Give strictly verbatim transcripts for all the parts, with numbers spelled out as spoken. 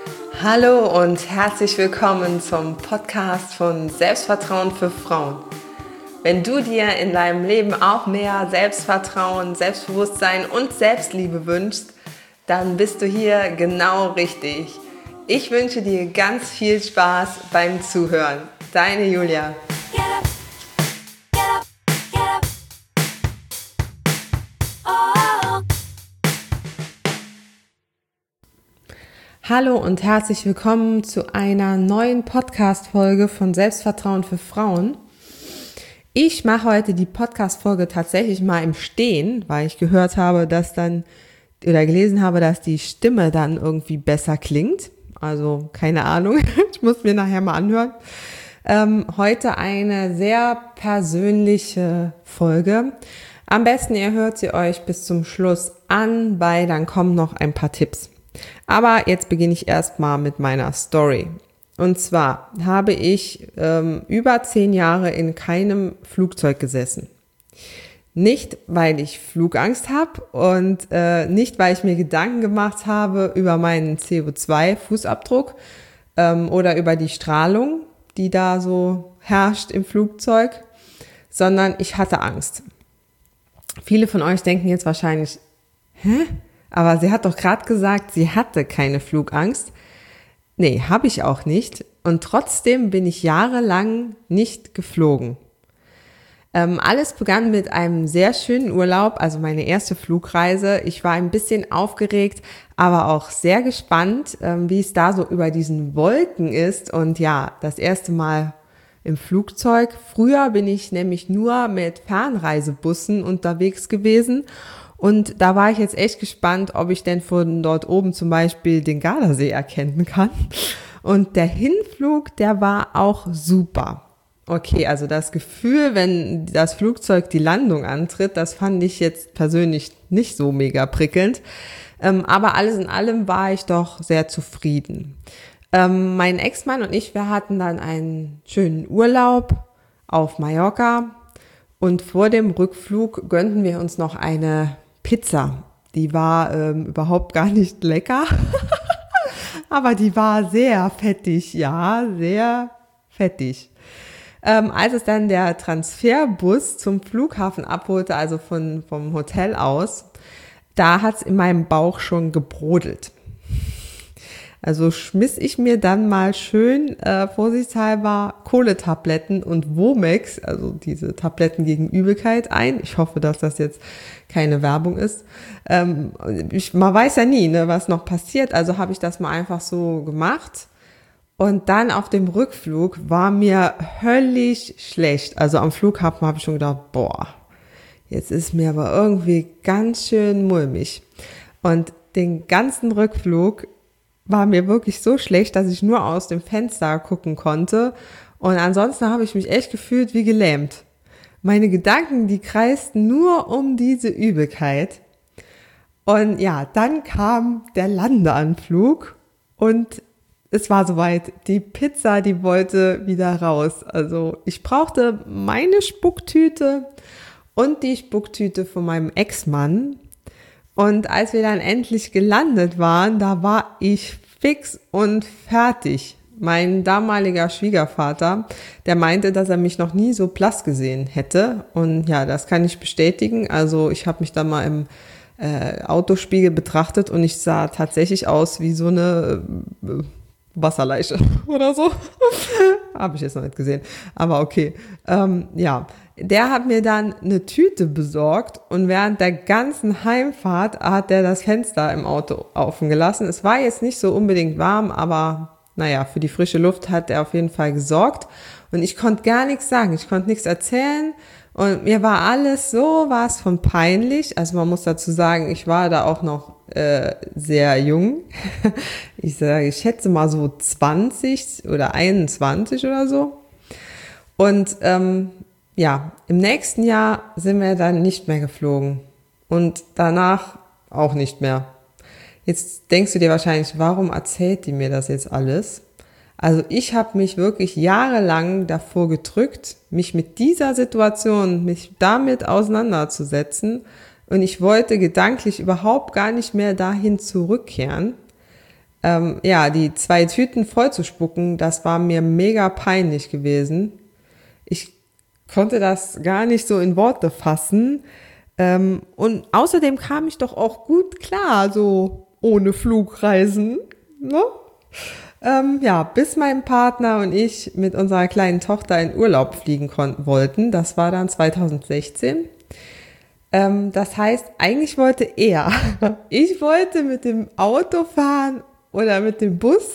Hallo und herzlich willkommen zum Podcast von Selbstvertrauen für Frauen. Wenn du dir in deinem Leben auch mehr Selbstvertrauen, Selbstbewusstsein und Selbstliebe wünschst, dann bist du hier genau richtig. Ich wünsche dir ganz viel Spaß beim Zuhören. Deine Julia. Hallo und herzlich willkommen zu einer neuen Podcast-Folge von Selbstvertrauen für Frauen. Ich mache heute die Podcast-Folge tatsächlich mal im Stehen, weil ich gehört habe, dass dann oder gelesen habe, dass die Stimme dann irgendwie besser klingt. Also keine Ahnung, ich muss mir nachher mal anhören. Ähm, heute eine sehr persönliche Folge. Am besten ihr hört sie euch bis zum Schluss an, weil dann kommen noch ein paar Tipps. Aber jetzt beginne ich erstmal mit meiner Story. Und zwar habe ich ähm, über zehn Jahre in keinem Flugzeug gesessen. Nicht, weil ich Flugangst habe und äh, nicht, weil ich mir Gedanken gemacht habe über meinen C O zwei Fußabdruck ähm, oder über die Strahlung, die da so herrscht im Flugzeug, sondern ich hatte Angst. Viele von euch denken jetzt wahrscheinlich, hä? Aber sie hat doch gerade gesagt, sie hatte keine Flugangst. Nee, habe ich auch nicht. Und trotzdem bin ich jahrelang nicht geflogen. Ähm, alles begann mit einem sehr schönen Urlaub, also meine erste Flugreise. Ich war ein bisschen aufgeregt, aber auch sehr gespannt, ähm, wie es da so über diesen Wolken ist. Und ja, das erste Mal im Flugzeug. Früher bin ich nämlich nur mit Fernreisebussen unterwegs gewesen. Und da war ich jetzt echt gespannt, ob ich denn von dort oben zum Beispiel den Gardasee erkennen kann. Und der Hinflug, der war auch super. Okay, also das Gefühl, wenn das Flugzeug die Landung antritt, das fand ich jetzt persönlich nicht so mega prickelnd. Ähm, aber alles in allem war ich doch sehr zufrieden. Ähm, mein Ex-Mann und ich, wir hatten dann einen schönen Urlaub auf Mallorca. Und vor dem Rückflug gönnten wir uns noch eine Pizza. Die war ähm, überhaupt gar nicht lecker, aber die war sehr fettig, ja, sehr fettig. Ähm, als es dann der Transferbus zum Flughafen abholte, also von, vom Hotel aus, da hat's in meinem Bauch schon gebrodelt. Also schmiss ich mir dann mal schön äh, vorsichtshalber Kohletabletten und Womex, also diese Tabletten gegen Übelkeit ein. Ich hoffe, dass das jetzt keine Werbung ist. Ähm, ich, man weiß ja nie, ne, was noch passiert. Also habe ich das mal einfach so gemacht. Und dann auf dem Rückflug war mir höllisch schlecht. Also am Flughafen habe ich schon gedacht, boah, jetzt ist mir aber irgendwie ganz schön mulmig. Und den ganzen Rückflug war mir wirklich so schlecht, dass ich nur aus dem Fenster gucken konnte. Und ansonsten habe ich mich echt gefühlt wie gelähmt. Meine Gedanken, die kreisten nur um diese Übelkeit. Und ja, dann kam der Landeanflug und es war soweit. Die Pizza, die wollte wieder raus. Also ich brauchte meine Spucktüte und die Spucktüte von meinem Ex-Mann. Und als wir dann endlich gelandet waren, da war ich fix und fertig. Mein damaliger Schwiegervater, der meinte, dass er mich noch nie so blass gesehen hätte. Und ja, das kann ich bestätigen. Also ich habe mich da mal im äh, Autospiegel betrachtet und ich sah tatsächlich aus wie so eine äh, Wasserleiche oder so. Habe ich jetzt noch nicht gesehen. Aber okay. Ähm, ja. Der hat mir dann eine Tüte besorgt und während der ganzen Heimfahrt hat er das Fenster im Auto offen gelassen. Es war jetzt nicht so unbedingt warm, aber naja, für die frische Luft hat er auf jeden Fall gesorgt. Und ich konnte gar nichts sagen, ich konnte nichts erzählen und mir war alles sowas von peinlich. Also man muss dazu sagen, ich war da auch noch äh, sehr jung. Ich sage, ich schätze mal so zwanzig oder einundzwanzig oder so. Und ähm, ja, im nächsten Jahr sind wir dann nicht mehr geflogen und danach auch nicht mehr. Jetzt denkst du dir wahrscheinlich, warum erzählt die mir das jetzt alles? Also ich habe mich wirklich jahrelang davor gedrückt, mich mit dieser Situation, mich damit auseinanderzusetzen und ich wollte gedanklich überhaupt gar nicht mehr dahin zurückkehren. ähm, ja, die zwei Tüten voll zu spucken, das war mir mega peinlich gewesen. Ich konnte das gar nicht so in Worte fassen. Ähm, und außerdem kam ich doch auch gut klar, so ohne Flugreisen. Ne? Ähm, ja, bis mein Partner und ich mit unserer kleinen Tochter in Urlaub fliegen konnten, wollten. Das war dann zwanzig sechzehn. Ähm, das heißt, eigentlich wollte er. Ich wollte mit dem Auto fahren oder mit dem Bus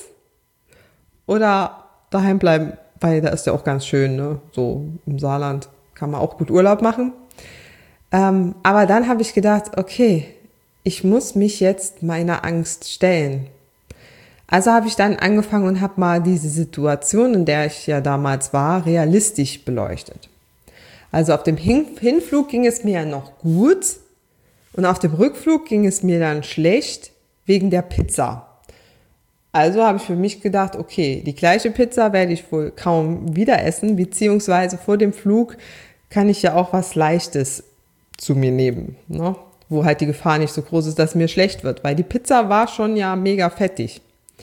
oder daheim bleiben, weil da ist ja auch ganz schön, ne? So im Saarland kann man auch gut Urlaub machen. Ähm, aber dann habe ich gedacht, okay, ich muss mich jetzt meiner Angst stellen. Also habe ich dann angefangen und habe mal diese Situation, in der ich ja damals war, realistisch beleuchtet. Also auf dem Hin- Hinflug ging es mir ja noch gut und auf dem Rückflug ging es mir dann schlecht wegen der Pizza. Also habe ich für mich gedacht, okay, die gleiche Pizza werde ich wohl kaum wieder essen, beziehungsweise vor dem Flug kann ich ja auch was Leichtes zu mir nehmen, ne? Wo halt die Gefahr nicht so groß ist, dass mir schlecht wird, weil die Pizza war schon ja mega fettig.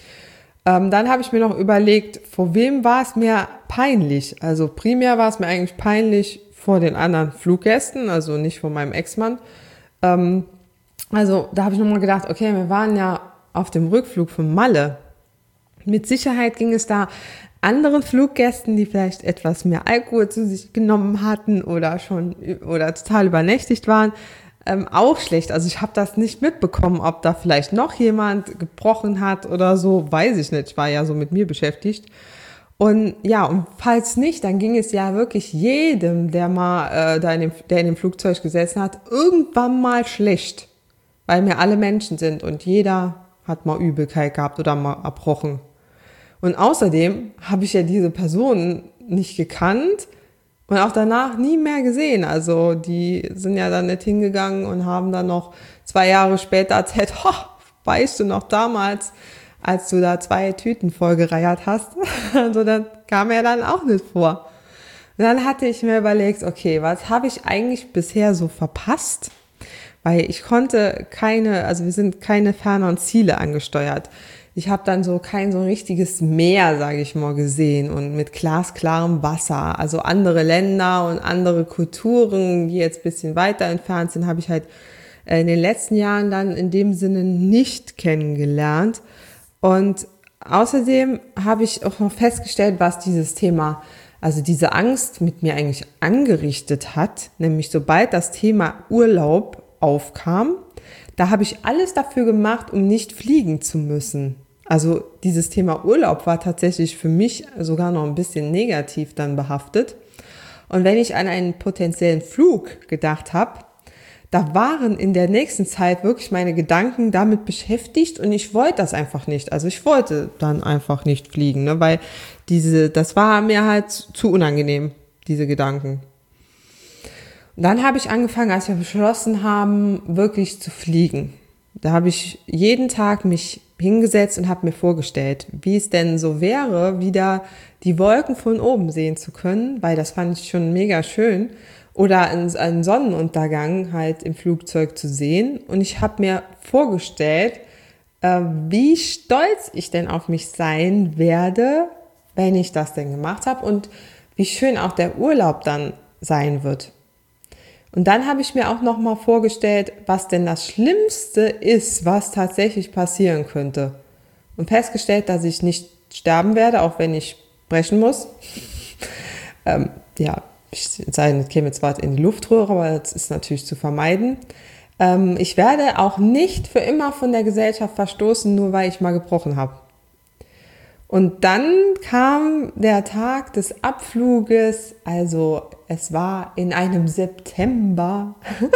Ähm, dann habe ich mir noch überlegt, vor wem war es mir peinlich? Also primär war es mir eigentlich peinlich vor den anderen Fluggästen, also nicht vor meinem Ex-Mann. Ähm, also da habe ich nochmal gedacht, okay, wir waren ja auf dem Rückflug von Malle. Mit Sicherheit ging es da anderen Fluggästen, die vielleicht etwas mehr Alkohol zu sich genommen hatten oder schon oder total übernächtigt waren, ähm, auch schlecht. Also ich habe das nicht mitbekommen, ob da vielleicht noch jemand gebrochen hat oder so, weiß ich nicht. Ich war ja so mit mir beschäftigt. Und ja, und falls nicht, dann ging es ja wirklich jedem, der mal äh, da in dem, der in dem Flugzeug gesessen hat, irgendwann mal schlecht, weil wir alle Menschen sind und jeder hat mal Übelkeit gehabt oder mal erbrochen. Und außerdem habe ich ja diese Personen nicht gekannt und auch danach nie mehr gesehen. Also die sind ja dann nicht hingegangen und haben dann noch zwei Jahre später erzählt, oh, weißt du noch damals, als du da zwei Tüten vollgereiert hast? Also das kam ja dann auch nicht vor. Und dann hatte ich mir überlegt, okay, was habe ich eigentlich bisher so verpasst? Weil ich konnte keine, also wir sind keine ferneren Ziele angesteuert. Ich habe dann so kein so richtiges Meer, sage ich mal, gesehen und mit glasklarem Wasser. Also andere Länder und andere Kulturen, die jetzt ein bisschen weiter entfernt sind, habe ich halt in den letzten Jahren dann in dem Sinne nicht kennengelernt. Und außerdem habe ich auch noch festgestellt, was dieses Thema, also diese Angst mit mir eigentlich angerichtet hat, nämlich sobald das Thema Urlaub aufkam, da habe ich alles dafür gemacht, um nicht fliegen zu müssen. Also dieses Thema Urlaub war tatsächlich für mich sogar noch ein bisschen negativ dann behaftet. Und wenn ich an einen potenziellen Flug gedacht habe, da waren in der nächsten Zeit wirklich meine Gedanken damit beschäftigt und ich wollte das einfach nicht. Also ich wollte dann einfach nicht fliegen, ne, weil diese, das war mir halt zu unangenehm, diese Gedanken. Und dann habe ich angefangen, als wir beschlossen haben, wirklich zu fliegen. Da habe ich jeden Tag mich hingesetzt und habe mir vorgestellt, wie es denn so wäre, wieder die Wolken von oben sehen zu können, weil das fand ich schon mega schön. Oder einen Sonnenuntergang halt im Flugzeug zu sehen. Und ich habe mir vorgestellt, äh, wie stolz ich denn auf mich sein werde, wenn ich das denn gemacht habe und wie schön auch der Urlaub dann sein wird. Und dann habe ich mir auch noch mal vorgestellt, was denn das Schlimmste ist, was tatsächlich passieren könnte. Und festgestellt, dass ich nicht sterben werde, auch wenn ich brechen muss. ähm, ja, ich käme zwar in die Luftröhre, aber das ist natürlich zu vermeiden. Ähm, ich werde auch nicht für immer von der Gesellschaft verstoßen, nur weil ich mal gebrochen habe. Und dann kam der Tag des Abfluges, also es war in einem September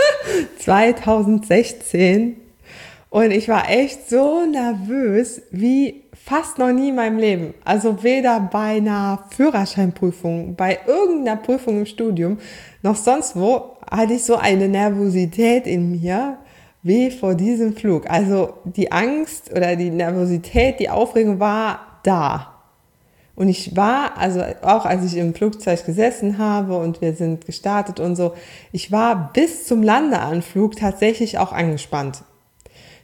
zwanzig sechzehn und ich war echt so nervös wie fast noch nie in meinem Leben. Also weder bei einer Führerscheinprüfung, bei irgendeiner Prüfung im Studium, noch sonst wo hatte ich so eine Nervosität in mir wie vor diesem Flug. Also die Angst oder die Nervosität, die Aufregung war da. Und ich war, also auch als ich im Flugzeug gesessen habe und wir sind gestartet und so, ich war bis zum Landeanflug tatsächlich auch angespannt.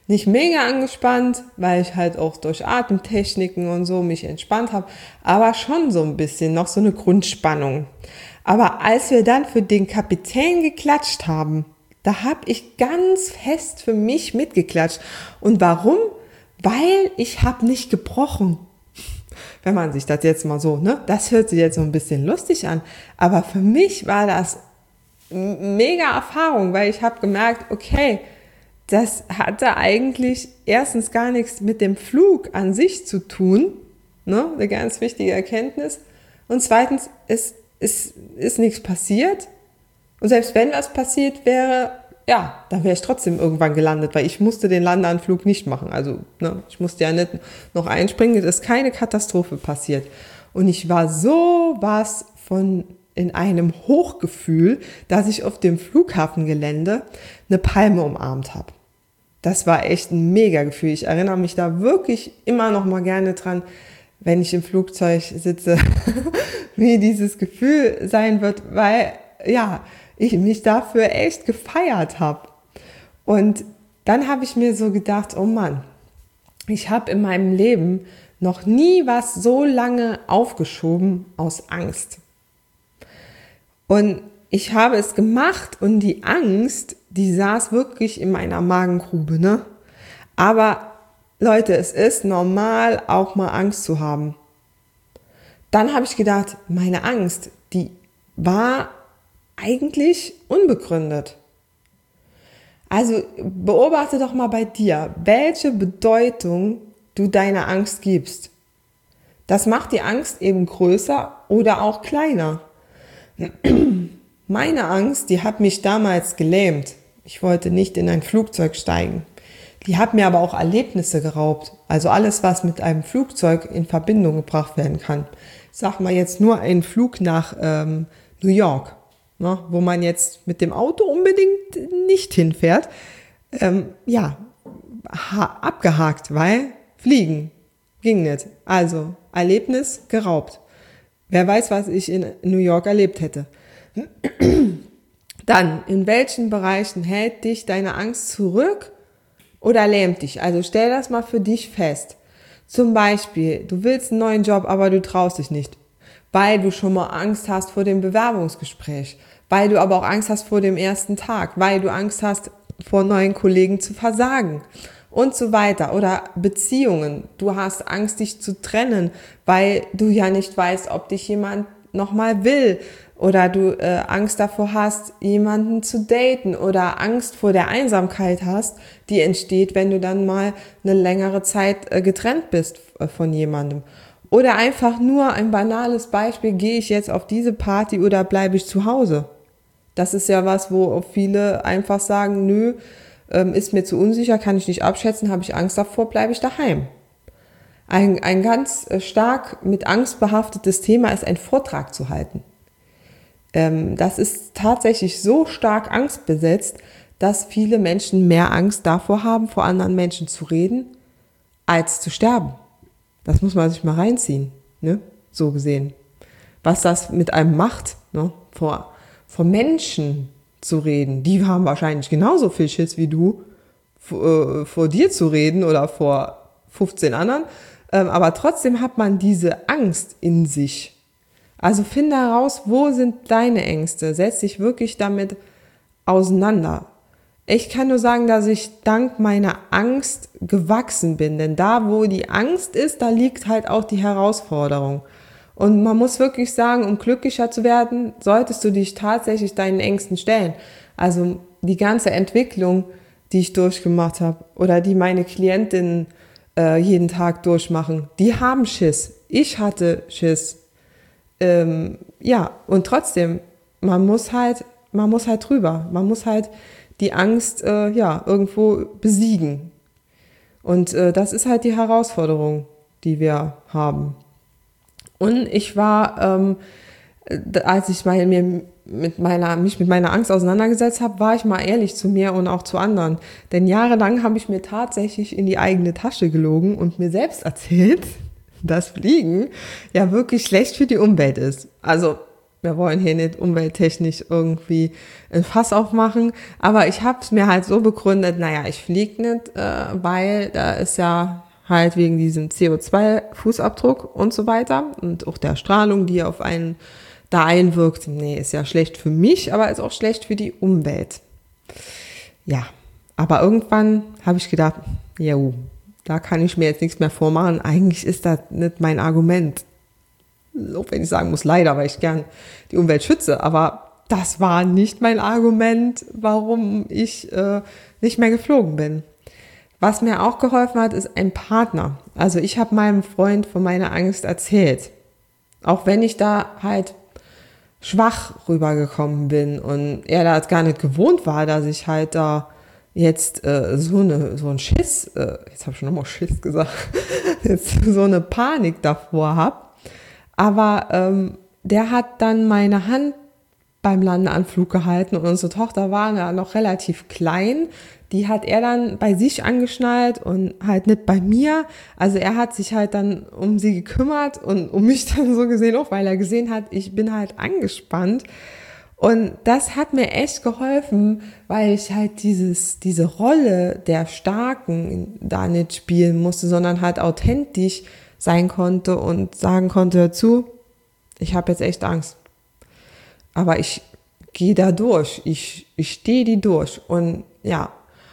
Nicht mega angespannt, weil ich halt auch durch Atemtechniken und so mich entspannt habe, aber schon so ein bisschen, noch so eine Grundspannung. Aber als wir dann für den Kapitän geklatscht haben, da habe ich ganz fest für mich mitgeklatscht. Und warum? Weil ich habe nicht gebrochen. Wenn man sich das jetzt mal so, ne, das hört sich jetzt so ein bisschen lustig an, aber für mich war das mega Erfahrung, weil ich habe gemerkt, okay, das hatte eigentlich erstens gar nichts mit dem Flug an sich zu tun, ne, eine ganz wichtige Erkenntnis. Und zweitens, es ist, ist nichts passiert. Und selbst wenn was passiert wäre, ja, dann wäre ich trotzdem irgendwann gelandet, weil ich musste den Landeanflug nicht machen. Also, ne, ich musste ja nicht noch einspringen, es ist keine Katastrophe passiert. Und ich war so was von in einem Hochgefühl, dass ich auf dem Flughafengelände eine Palme umarmt habe. Das war echt ein Mega-Gefühl. Ich erinnere mich da wirklich immer noch mal gerne dran, wenn ich im Flugzeug sitze, wie dieses Gefühl sein wird, weil, ja, ich mich dafür echt gefeiert habe. Und dann habe ich mir so gedacht, oh Mann, ich habe in meinem Leben noch nie was so lange aufgeschoben aus Angst. Und ich habe es gemacht und die Angst, die saß wirklich in meiner Magengrube, ne? Aber Leute, es ist normal, auch mal Angst zu haben. Dann habe ich gedacht, meine Angst, die war eigentlich unbegründet. Also beobachte doch mal bei dir, welche Bedeutung du deiner Angst gibst. Das macht die Angst eben größer oder auch kleiner. Meine Angst, die hat mich damals gelähmt. Ich wollte nicht in ein Flugzeug steigen. Die hat mir aber auch Erlebnisse geraubt. Also alles, was mit einem Flugzeug in Verbindung gebracht werden kann. Ich sag mal jetzt nur einen Flug nach ähm, New York. Ne, wo man jetzt mit dem Auto unbedingt nicht hinfährt, ähm, ja, ha- abgehakt, weil fliegen ging nicht. Also Erlebnis geraubt. Wer weiß, was ich in New York erlebt hätte. Dann, in welchen Bereichen hält dich deine Angst zurück oder lähmt dich? Also stell das mal für dich fest. Zum Beispiel, du willst einen neuen Job, aber du traust dich nicht. Weil du schon mal Angst hast vor dem Bewerbungsgespräch, weil du aber auch Angst hast vor dem ersten Tag, weil du Angst hast, vor neuen Kollegen zu versagen und so weiter. Oder Beziehungen, du hast Angst, dich zu trennen, weil du ja nicht weißt, ob dich jemand nochmal will oder du äh, Angst davor hast, jemanden zu daten oder Angst vor der Einsamkeit hast, die entsteht, wenn du dann mal eine längere Zeit äh, getrennt bist äh, von jemandem. Oder einfach nur ein banales Beispiel, gehe ich jetzt auf diese Party oder bleibe ich zu Hause? Das ist ja was, wo viele einfach sagen, nö, ähm, ist mir zu unsicher, kann ich nicht abschätzen, habe ich Angst davor, bleibe ich daheim. Ein, ein ganz stark mit Angst behaftetes Thema ist, einen Vortrag zu halten. Ähm, das ist tatsächlich so stark angstbesetzt, dass viele Menschen mehr Angst davor haben, vor anderen Menschen zu reden, als zu sterben. Das muss man sich mal reinziehen, ne? So gesehen. Was das mit einem macht, ne? Vor, vor Menschen zu reden, die haben wahrscheinlich genauso viel Schiss wie du, vor, äh, vor dir zu reden oder vor fünfzehn anderen, ähm, aber trotzdem hat man diese Angst in sich. Also finde heraus, wo sind deine Ängste, setz dich wirklich damit auseinander. Ich kann nur sagen, dass ich dank meiner Angst gewachsen bin, denn da, wo die Angst ist, da liegt halt auch die Herausforderung. Und man muss wirklich sagen, um glücklicher zu werden, solltest du dich tatsächlich deinen Ängsten stellen. Also die ganze Entwicklung, die ich durchgemacht habe oder die meine Klientinnen äh, jeden Tag durchmachen, die haben Schiss. Ich hatte Schiss. Ähm, ja, und trotzdem, man muss halt, man muss halt drüber. Man muss halt die Angst äh, ja irgendwo besiegen. Und äh, das ist halt die Herausforderung, die wir haben. Und ich war, ähm, als ich mal, mir mit meiner, mich mit meiner Angst auseinandergesetzt habe, war ich mal ehrlich zu mir und auch zu anderen. Denn jahrelang habe ich mir tatsächlich in die eigene Tasche gelogen und mir selbst erzählt, dass Fliegen ja wirklich schlecht für die Umwelt ist. Also wir wollen hier nicht umwelttechnisch irgendwie ein Fass aufmachen, aber ich habe es mir halt so begründet, naja, ich fliege nicht, äh, weil da ist ja halt wegen diesem C O zwei Fußabdruck und so weiter und auch der Strahlung, die auf einen da einwirkt. Nee, ist ja schlecht für mich, aber ist auch schlecht für die Umwelt. Ja, aber irgendwann habe ich gedacht, ja, da kann ich mir jetzt nichts mehr vormachen. Eigentlich ist das nicht mein Argument. Auch wenn ich sagen muss, leider, weil ich gern die Umwelt schütze. Aber das war nicht mein Argument, warum ich äh, nicht mehr geflogen bin. Was mir auch geholfen hat, ist ein Partner. Also ich habe meinem Freund von meiner Angst erzählt. Auch wenn ich da halt schwach rübergekommen bin und er da gar nicht gewohnt war, dass ich halt da jetzt äh, so eine so ein Schiss, äh, jetzt habe ich schon nochmal Schiss gesagt, jetzt so eine Panik davor habe. Aber ähm, der hat dann meine Hand beim Landeanflug gehalten und unsere Tochter war ja noch relativ klein. Die hat er dann bei sich angeschnallt und halt nicht bei mir. Also er hat sich halt dann um sie gekümmert und um mich dann so gesehen auch, weil er gesehen hat, ich bin halt angespannt. Und das hat mir echt geholfen, weil ich halt dieses, diese Rolle der Starken da nicht spielen musste, sondern halt authentisch sein konnte und sagen konnte, hör zu, ich habe jetzt echt Angst. Aber ich gehe da durch, ich, ich stehe die durch. Und ja,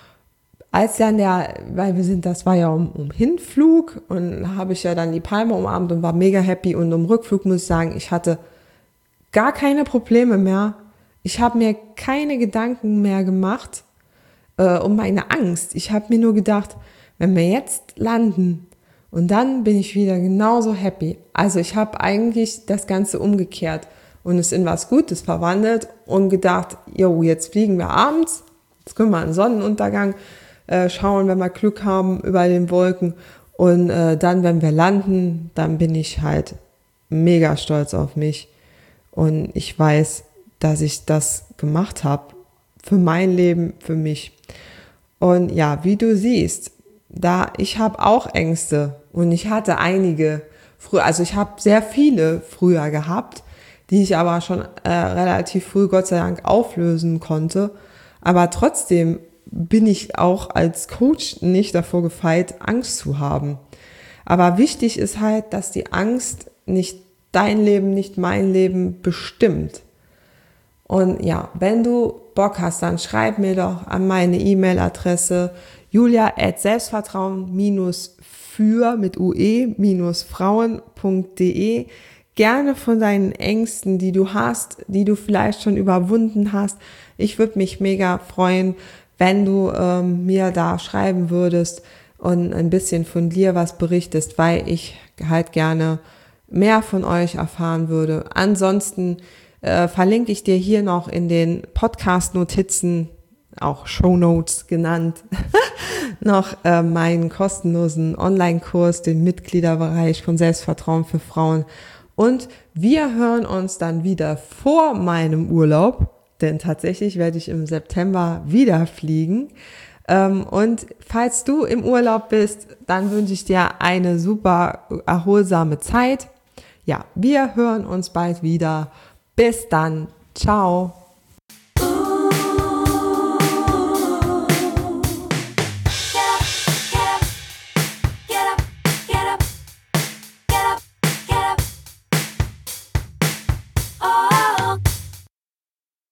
als dann der, weil wir sind, das war ja um, um Hinflug und da habe ich ja dann die Palme umarmt und war mega happy. Und um Rückflug muss ich sagen, ich hatte gar keine Probleme mehr. Ich habe mir keine Gedanken mehr gemacht äh, um meine Angst. Ich habe mir nur gedacht, wenn wir jetzt landen und dann bin ich wieder genauso happy. Also ich habe eigentlich das Ganze umgekehrt und es in was Gutes verwandelt und gedacht, jo, jetzt fliegen wir abends, jetzt können wir einen Sonnenuntergang äh, schauen, wenn wir Glück haben über den Wolken und äh, dann, wenn wir landen, dann bin ich halt mega stolz auf mich und ich weiß, dass ich das gemacht habe für mein Leben, für mich. Und ja, wie du siehst, da ich habe auch Ängste und ich hatte einige früher, also ich habe sehr viele früher gehabt, die ich aber schon äh, relativ früh Gott sei Dank auflösen konnte. Aber trotzdem bin ich auch als Coach nicht davor gefeit, Angst zu haben. Aber wichtig ist halt, dass die Angst nicht dein Leben, nicht mein Leben bestimmt. Und ja, wenn du Bock hast, dann schreib mir doch an meine E-Mail-Adresse julia at selbstvertrauen für mit ue frauen punkt de. Gerne von deinen Ängsten, die du hast, die du vielleicht schon überwunden hast. Ich würde mich mega freuen, wenn du ähm, mir da schreiben würdest und ein bisschen von dir was berichtest, weil ich halt gerne mehr von euch erfahren würde. Ansonsten äh, verlinke ich dir hier noch in den Podcast-Notizen, auch Shownotes genannt, noch äh, meinen kostenlosen Online-Kurs, den Mitgliederbereich von Selbstvertrauen für Frauen. Und wir hören uns dann wieder vor meinem Urlaub, denn tatsächlich werde ich im September wieder fliegen. Und falls du im Urlaub bist, dann wünsche ich dir eine super erholsame Zeit. Ja, wir hören uns bald wieder. Bis dann. Ciao.